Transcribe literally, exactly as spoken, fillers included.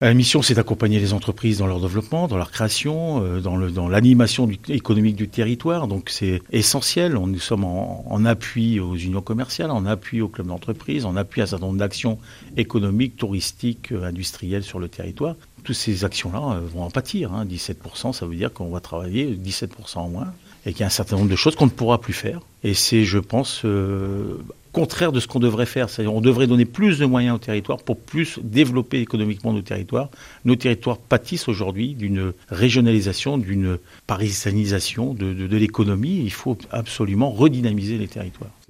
La mission, c'est d'accompagner les entreprises dans leur développement, dans leur création, euh, dans, le, dans l'animation du, économique du territoire. Donc c'est essentiel. On, nous sommes en, en appui aux unions commerciales, en appui aux clubs d'entreprise, en appui à un certain nombre d'actions économiques, touristiques, euh, industrielles sur le territoire. Toutes ces actions-là euh, vont en pâtir. Hein. dix-sept pour cent, ça veut dire qu'on va travailler dix-sept pour cent en moins et qu'il y a un certain nombre de choses qu'on ne pourra plus faire. Et c'est, je pense... Euh, contraire de ce qu'on devrait faire. C'est-à-dire on devrait donner plus de moyens aux territoires pour plus développer économiquement nos territoires. Nos territoires pâtissent aujourd'hui d'une régionalisation, d'une parisianisation de, de, de l'économie. Il faut absolument redynamiser les territoires.